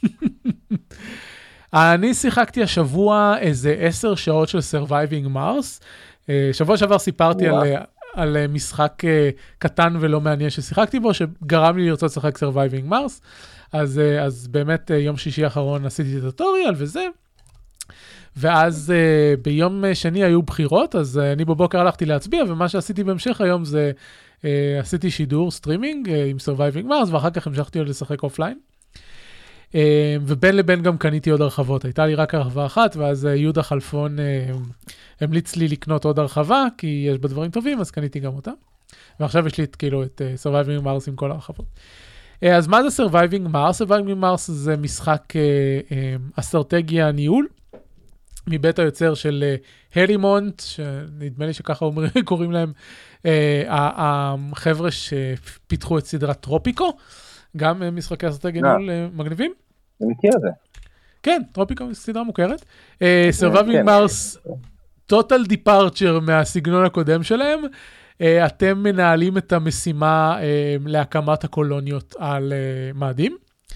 אני שיחקתי השבוע איזה 10 שעות של Surviving Mars. שבוע שעבר סיפרתי על משחק קטן ולא מעניין ששיחקתי בו, שגרם לי לרצות לשחק Surviving Mars. אז באמת יום שישי האחרון עשיתי טוטוריאל וזה, ואז ביום שני היו בחירות, אז אני בבוקר הלכתי להצביע, ומה שעשיתי בהמשך היום זה, עשיתי שידור סטרימינג עם Surviving Mars, ואחר כך המשכתי עוד לשחק אופליין, ובין לבין גם קניתי עוד הרחבות, הייתה לי רק הרחבה אחת, ואז יהודה חלפון המליץ לי לקנות עוד הרחבה, כי יש בה דברים טובים, אז קניתי גם אותה, ועכשיו יש לי כאילו את Surviving Mars עם כל הרחבות. אז מה זה Surviving Mars? Surviving Mars זה משחק אסטרטגיה ניהול, מבית היוצר של הרימונט, שנדמה לי שככה קוראים להם, החבר'ה שפיתחו את סדרת טרופיקו, גם משחקי אסטרטגיה ניהול מגניבים. אני מכיר את זה. כן, טרופיקו סדרה מוכרת. Surviving Mars, total departure מהסגנון הקודם שלהם, אתם מנהלים את המשימה להקמת הקולוניות על מאדים.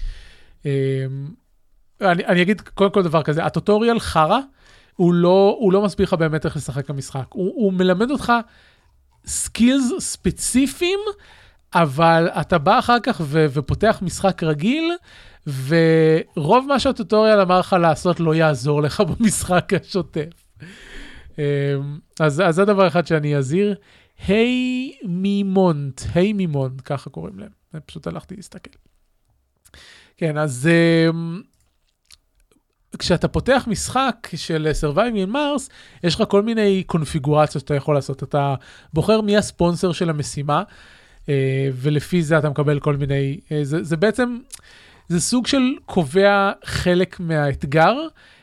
אני אגיד קודם כל דבר כזה, הטוטוריאל חרה, הוא לא מסביר לך באמת איך לשחק המשחק. הוא מלמד אותך סקילס ספציפיים, אבל אתה בא אחר כך ופותח משחק רגיל, ורוב מה שהטוטוריאל אמר לך לעשות לא יעזור לך במשחק השוטף. אז זה דבר אחד שאני אזהיר. היי מימונט, ככה קוראים להם. פשוט הלכתי להסתכל. כן, אז כשאתה פותח משחק של Surviving in Mars, יש לך כל מיני קונפיגורציות שאתה יכול לעשות. אתה בוחר מי הספונסר של המשימה, ולפי זה אתה מקבל כל מיני, זה בעצם, זה סוג של קובע חלק מהאתגר,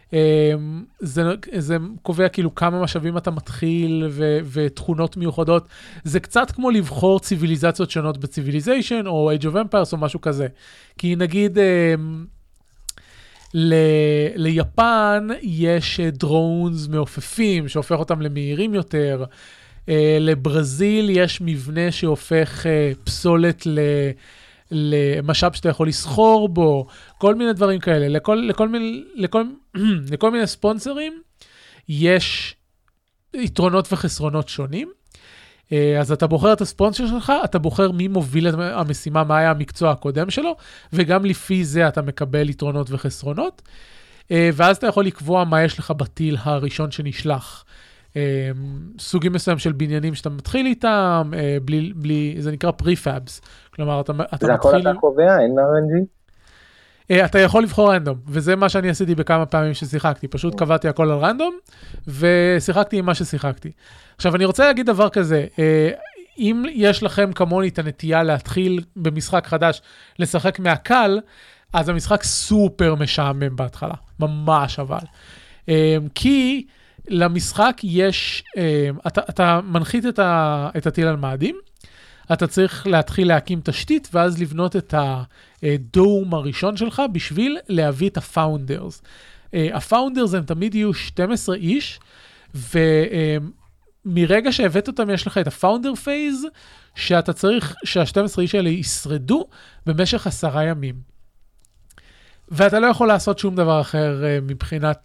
זה קובע כאילו כמה משאבים אתה מתחיל ותכונות מיוחדות. זה קצת כמו לבחור ציוויליזציות שונות בציוויליזיישן או Age of Empires או משהו כזה. כי נגיד ליפן יש דרונס מעופפים שהופך אותם למהירים יותר. לברזיל יש מבנה שהופך פסולת למשאב שאתה יכול לסחור בו, כל מיני דברים כאלה. לכל מיני ספונסרים יש יתרונות וחסרונות שונים. אז אתה בוחר את הספונסר שלך, אתה בוחר מי מוביל את המשימה, מה היה המקצוע הקודם שלו, וגם לפי זה אתה מקבל יתרונות וחסרונות. ואז אתה יכול לקבוע מה יש לך בטיל הראשון שנשלח. סוגים מסוים של בניינים שאתה מתחיל איתם, זה נקרא פריפאבס. כלומר, אתה מתחיל... זה הכל אתה קובע, אין RNG? אתה יכול לבחור רנדום, וזה מה שאני עשיתי בכמה פעמים ששיחקתי. פשוט קבעתי הכל על רנדום, ושיחקתי עם מה ששיחקתי. עכשיו, אני רוצה להגיד דבר כזה, אם יש לכם כמוני את הנטייה להתחיל במשחק חדש, לשחק מהקל, אז המשחק סופר משעמם בהתחלה. ממש אבל. כי למשחק יש, אתה מנחית את הטיל על מאדים, אתה צריך להתחיל להקים תשתית, ואז לבנות את הדום הראשון שלך, בשביל להביא את הפאונדרס. הפאונדרס הם תמיד יהיו 12 איש, ומרגע שהבאת אותם יש לך את הפאונדר פייז, שאתה צריך שה-12 איש האלה ישרדו במשך 10 ימים. ואתה לא יכול לעשות שום דבר אחר מבחינת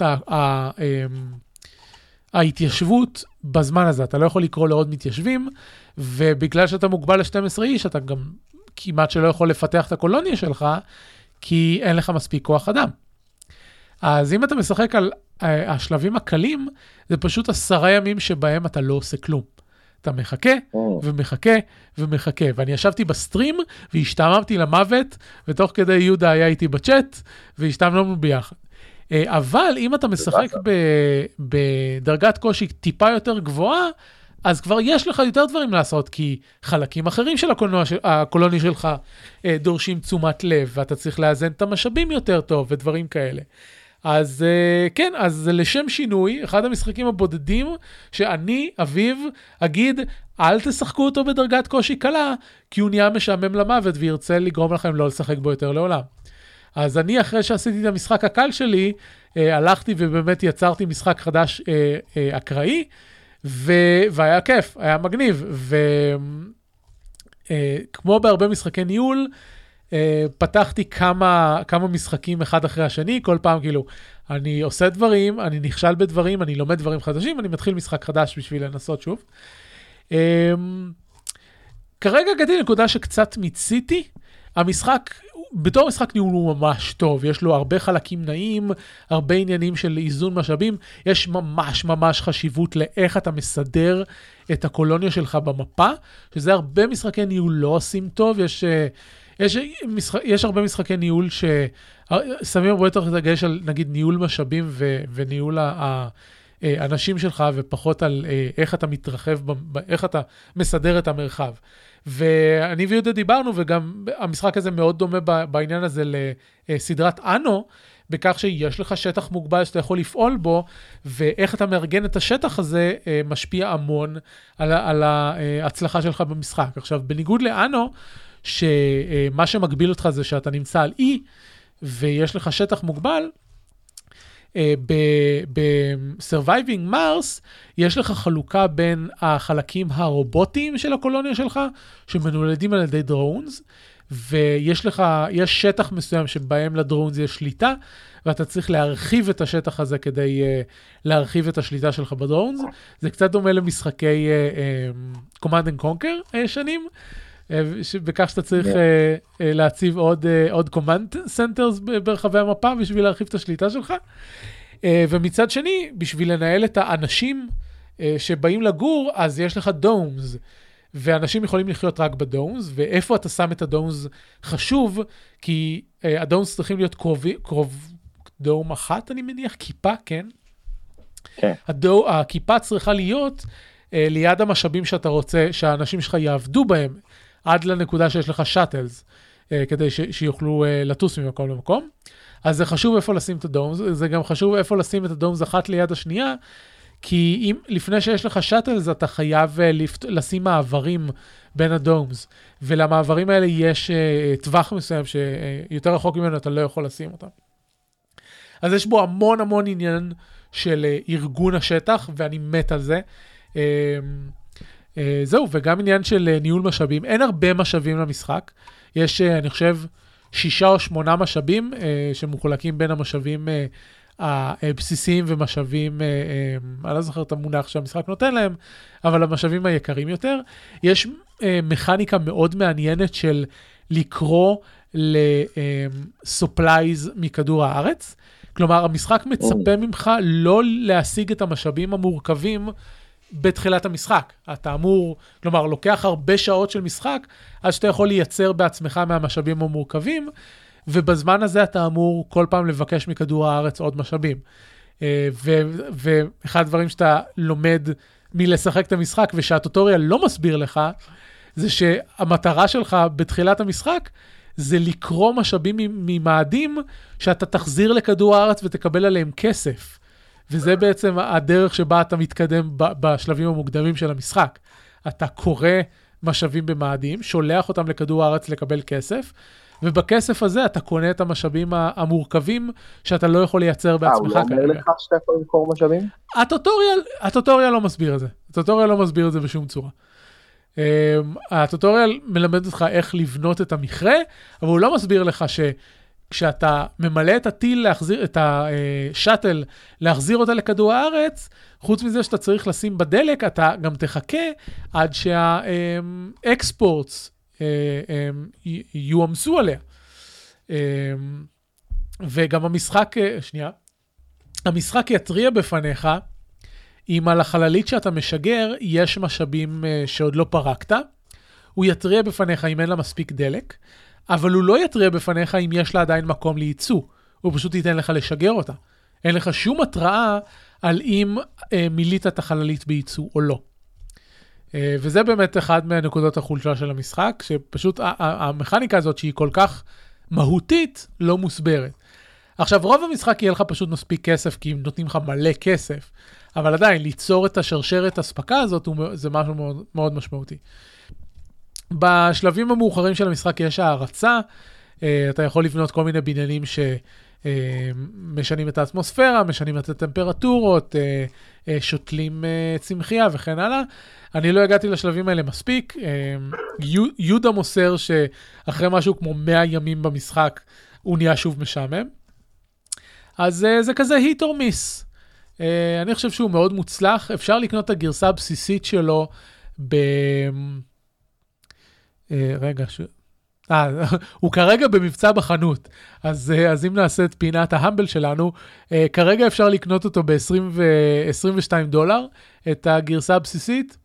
ההתיישבות בזמן הזה. אתה לא יכול לקרוא לעוד מתיישבים, ובגלל שאתה מוגבל ל-12 איש, אתה גם כמעט שלא יכול לפתח את הקולוניה שלך, כי אין לך מספיק כוח אדם. אז אם אתה משחק על השלבים הקלים, זה פשוט 10 ימים שבהם אתה לא עושה כלום. אתה מחכה ומחכה ומחכה. ואני ישבתי בסטרים והשתעממתי למוות, ותוך כדי יהודה היה איתי בצ'אט, והשתעממנו ביחד. אבל אם אתה משחק בדרגת קושי טיפה יותר גבוהה, אז כבר יש לך יותר דברים לעשות, כי חלקים אחרים של הקולוני שלך דורשים תשומת לב, ואתה צריך לאזן את המשאבים יותר טוב, ודברים כאלה. אז כן, אז לשם שינוי, אחד המשחקים הבודדים, שאני, אביב, אגיד, אל תשחקו אותו בדרגת קושי קלה, כי הוא נהיה משעמם למוות, וירצה לגרום לכם לא לשחק בו יותר לעולם. אז אני, אחרי שעשיתי את המשחק הקל שלי, הלכתי ובאמת יצרתי משחק חדש אקראי, והיה כיף, היה מגניב. וכמו בהרבה משחקי ניהול, פתחתי כמה משחקים אחד אחרי השני, כל פעם כאילו, אני עושה דברים, אני נכשל בדברים, אני לומד דברים חדשים, אני מתחיל משחק חדש בשביל לנסות שוב. כרגע הגעתי נקודה שקצת מיציתי, המשחק, בתור משחק ניהול הוא ממש טוב, יש לו הרבה חלקים נעים, הרבה עניינים של איזון משאבים, יש ממש חשיבות לאיך אתה מסדר את הקולוניה שלך במפה, שזה הרבה משחקי ניהול לא עושים טוב, יש הרבה משחקי ניהול ששמים הרבה יותר דגש על נגיד ניהול משאבים וניהול האנשים שלך, ופחות על איך אתה מתרחב, איך אתה מסדר את המרחב. ואני ויהודה דיברנו, וגם המשחק הזה מאוד דומה בעניין הזה לסדרת אנו, בכך שיש לך שטח מוגבל שאתה יכול לפעול בו, ואיך אתה מארגן את השטח הזה משפיע המון על ההצלחה שלך במשחק. עכשיו, בניגוד לאנו, שמה שמגביל אותך זה שאתה נמצא על אי, ויש לך שטח מוגבל, ב-Surviving Mars יש לך חלוקה בין החלקים הרובוטיים של הקולוניה שלך, שמנולדים על ידי דרונס, ויש שטח מסוים שבהם לדרונס יש שליטה, ואתה צריך להרחיב את השטח הזה כדי להרחיב את השליטה שלך בדרונס. זה קצת דומה למשחקי Command and Conquer שנים, בכך שאתה צריך להציב עוד command centers ברחבי המפה בשביל להרחיב את השליטה שלך. ומצד שני, בשביל לנהל את האנשים שבאים לגור, אז יש לך דומס, ואנשים יכולים לחיות רק בדומס, ואיפה אתה שם את הדומס חשוב, כי הדומס צריכים להיות קרוב דום אחת, אני מניח, כיפה, כן? כן. הכיפה צריכה להיות ליד המשאבים שאתה רוצה שהאנשים שלך יעבדו בהם, עד לנקודה שיש לך שאטלס, כדי שיוכלו לטוס ממקום למקום. אז זה חשוב איפה לשים את הדומס, זה גם חשוב איפה לשים את הדומס אחת ליד השנייה, כי לפני שיש לך שאטלס, אתה חייב לשים מעברים בין הדומס, ולמעברים האלה יש טווח מסוים שיותר רחוק ממנו אתה לא יכול לשים אותם. אז יש בו המון המון עניין של ארגון השטח, ואני מת על זה. זהו, וגם עניין של ניהול משאבים. אין הרבה משאבים למשחק. יש, אני חושב, 6 או 8 משאבים שמחולקים בין המשאבים הבסיסיים ומשאבים, אני לא זוכר את המונח שהמשחק נותן להם, אבל המשאבים היקרים יותר. יש מכניקה מאוד מעניינת של לקרוא לסופלייז מכדור הארץ. כלומר, המשחק מצפה ממך לא להשיג את המשאבים המורכבים בתחילת המשחק. אתה אמור, כלומר, לוקח הרבה שעות של משחק, עד שאתה יכול לייצר בעצמך מהמשאבים המורכבים, ובזמן הזה אתה אמור כל פעם לבקש מכדור הארץ עוד משאבים. ואחד הדברים שאתה לומד מלשחק את המשחק, ושהטוטוריאל לא מסביר לך, זה שהמטרה שלך בתחילת המשחק, זה לקרוא משאבים ממאדים, שאתה תחזיר לכדור הארץ ותקבל עליהם כסף. וזה בעצם הדרך שבה אתה מתקדם בשלבים המוקדמים של המשחק. אתה קורא משאבים במאדים, שולח אותם לכדור הארץ לקבל כסף, ובכסף הזה אתה קונה את המשאבים המורכבים שאתה לא יכול לייצר בעצמך. הוא לא אומר לך שאתה יכול למכור משאבים? הטוטוריאל לא מסביר את זה. הטוטוריאל לא מסביר את זה בשום צורה. הטוטוריאל מלמד אותך איך לבנות את המכרה, אבל הוא לא מסביר לך כשאתה ממלא את הטיל להחזיר, את השאטל להחזיר אותה לכדור הארץ, חוץ מזה שאתה צריך לשים בדלק, אתה גם תחכה עד שהאקספורטס יואמסו עליה. וגם המשחק יתריע בפניך, אם על החללית שאתה משגר יש משאבים שעוד לא פרקת, הוא יתריע בפניך אם אין לה מספיק דלק, אבל הוא לא יתריע בפניך אם יש לה עדיין מקום לייצוא, הוא פשוט ייתן לך לשגר אותה. אין לך שום התראה על אם מילאת את החללית בייצוא או לא. וזה באמת אחד מהנקודות החולשה של המשחק, שפשוט המכניקה הזאת שהיא כל כך מהותית לא מוסברת. עכשיו רוב המשחק יהיה לך פשוט מספיק כסף, כי אם נותנים לך מלא כסף, אבל עדיין ליצור את השרשרת הספקה הזאת זה משהו מאוד, מאוד משמעותי. בשלבים המאוחרים של המשחק יש הערצה, אתה יכול לבנות כל מיני בניינים שמשנים את האטמוספירה, משנים את הטמפרטורות, שותלים צמחייה וכן הלאה. אני לא הגעתי לשלבים האלה מספיק. יהודה מוסר שאחרי משהו כמו 100 ימים במשחק, הוא נהיה שוב משעמם. אז זה כזה hit or miss. אני חושב שהוא מאוד מוצלח. אפשר לקנות את הגרסה הבסיסית שלו הוא כרגע במבצע בחנות, אז אם נעשה את פינת ההמבל שלנו, כרגע אפשר לקנות אותו $22, את הגרסה הבסיסית.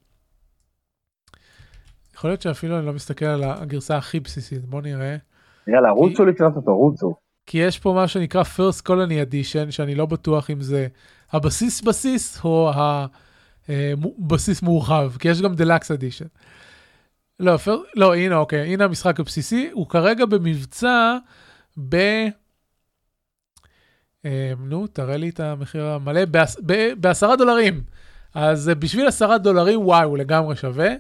יכול להיות שאפילו אני לא מסתכל על הגרסה הכי בסיסית, בוא נראה. יאללה, רוצו לקנות אותו, רוצו. כי יש פה מה שנקרא First Colony Edition, שאני לא בטוח אם זה הבסיס או הבסיס מורחב, כי יש גם Deluxe Edition. לא, הנה, אוקיי, הנה המשחק הבסיסי, הוא כרגע במבצע תראה לי את המחיר המלא, $10. אז בשביל $10, וואי, הוא לגמרי שווה.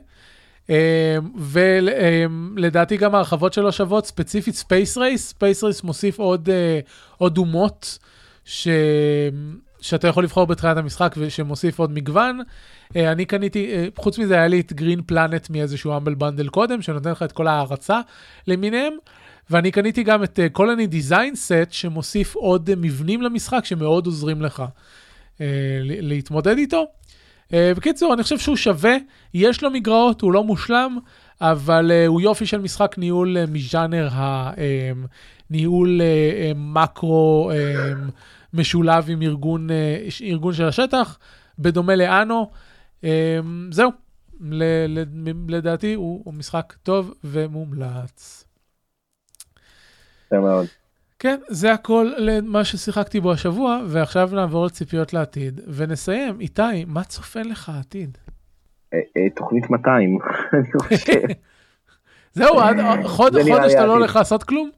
ולדעתי גם ההרחבות שלו שוות, ספציפית Space Race מוסיף עוד אומות שאתה יכול לבחור בתחילת המשחק ושמוסיף עוד מגוון. אני קניתי, חוץ מזה היה לי את גרין פלנט מאיזשהו אמבל בנדל קודם, שנותן לך את כל ההרצה למיניהם, ואני קניתי גם את קולוני דיזיין סט, שמוסיף עוד מבנים למשחק, שמאוד עוזרים לך להתמודד איתו. בקיצור, אני חושב שהוא שווה, יש לו מגרעות, הוא לא מושלם, אבל הוא יופי של משחק ניהול מז'אנר ניהול מקרו משולב עם ארגון של השטח, בדומה לאנו. זהו, לדעתי הוא משחק טוב ומומלץ. זה מאוד. כן, זה הכל למה ששיחקתי בו השבוע, ועכשיו נעבור לציפיות לעתיד, ונסיים. איתי, מה צופן לך העתיד? תוכנית 200, אני חושב. זהו, חודש אתה לא הולך לעשות כלום?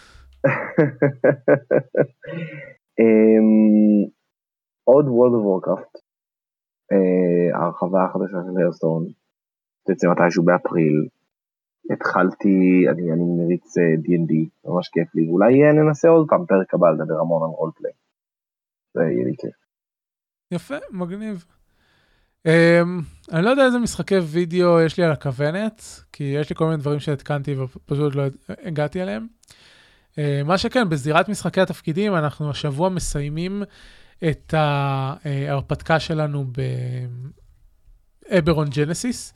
עוד World of Warcraft, הרחבה החדשה של הרסטון, בעצם מתישהו באפריל, התחלתי, אני מריץ D&D, ממש כיף לי, ואולי ננסה עוד פעם פרק הבא לדבר המון על רולפליי, זה יהיה לי כיף. יפה, מגניב. אני לא יודע איזה משחקי וידאו יש לי על הכוונת, כי יש לי כל מיני דברים שהתקנתי ופשוט לא הגעתי עליהם. מה שכן, בזירת משחקי התפקידים, אנחנו השבוע מסיימים את ההרפתקה שלנו באברון ג'נסיס.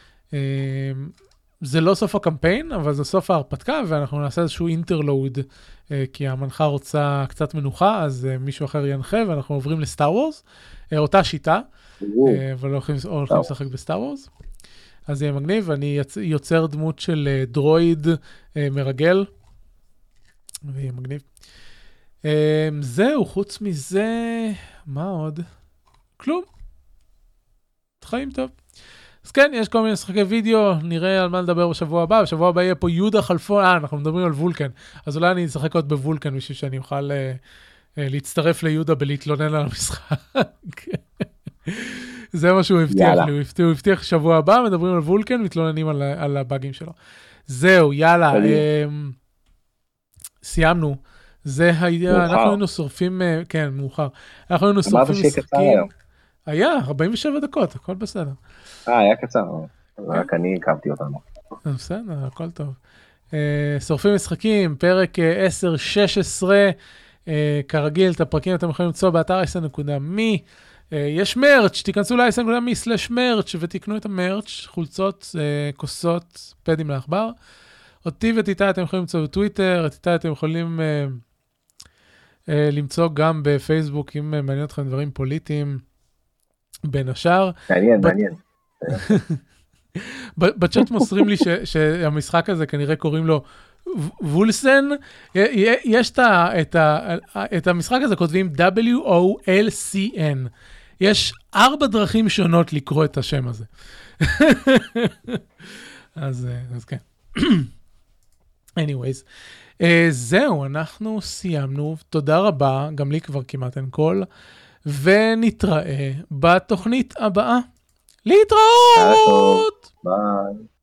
זה לא סוף הקמפיין, אבל זה סוף ההרפתקה, ואנחנו נעשה איזשהו אינטרלוד, כי המנחה רוצה קצת מנוחה, אז מישהו אחר ינחה, ואנחנו עוברים לסטאר וורס, אותה שיטה, אבל הולכים לשחק בסטאר וורס. אז זה יהיה מגניב, אני יוצר דמות של דרויד מרגל, ויהיה מגניב. זהו, חוץ מזה, מה עוד? כלום. חיים טוב. אז כן, יש כל מיני משחקי וידאו, נראה על מה לדבר בשבוע הבא. בשבוע הבא יהיה פה יהודה חלפון, אנחנו מדברים על וולקן, אז אולי אני אשחק עוד בוולקן, בשביל שאני אוכל להצטרף ליהודה בלהתלונן על המשחק. זה מה שהוא הבטיח לי, הוא הבטיח שבוע הבא, מדברים על וולקן, מתלוננים על הבאגים שלו. זהו, יאללה, סיימנו. זה היה, אנחנו היינו שורפים, כן, מאוחר. אנחנו היינו שורפים משחקים. היה, 47 דקות, הכל בסדר. היה קצר, רק אני הקמתי אותנו. בסדר, הכל טוב. שורפים משחקים, פרק 10-16, כרגיל, את הפרקים אתם יכולים למצוא באתר isn.me, יש מרץ', תיכנסו ל-isn.me/מרץ' ותקנו את המרץ', חולצות, כוסות, פדים לעכבר. אותי ואת איתי אתם יכולים למצוא בטוויטר, את איתי אתם יכולים למצוא גם בפייסבוק, אם מעניין אתכם דברים פוליטיים, בין השאר. מעניין. בצ'אט מוסרים לי שהמשחק הזה כנראה קוראים לו וולסן, יש את המשחק הזה כותבים WOLCN, יש 4 דרכים שונות לקרוא את השם הזה. אז כן. anyways, זהו, אנחנו סיימנו, תודה רבה, גם לי כבר כמעט אין קול, ונתראה בתוכנית הבאה. להתראות! ביי.